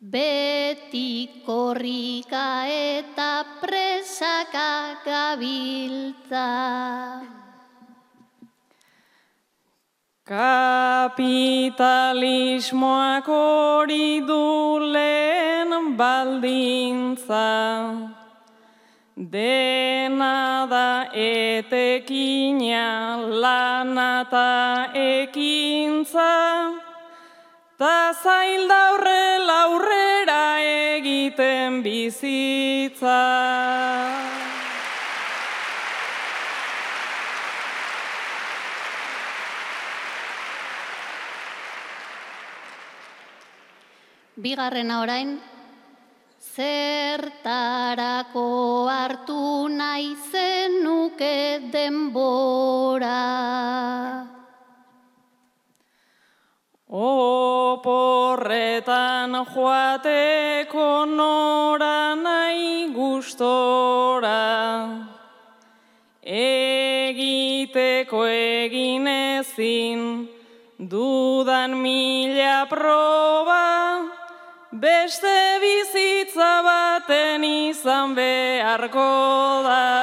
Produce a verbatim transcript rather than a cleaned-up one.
beti korrika eta presaka gabiltza. Kapitalismoak hori du lehen baldintza, dena da etekina, lana ta ekintza, ta zail da horrela aurrera egiten bizitza. Bigarrena orain, zertarako hartu nahi zenuke denbora. Oporretan joateko nora nahi gustora, egiteko egin ezin dudan mila proba, beste bizitza baten izan beharko da.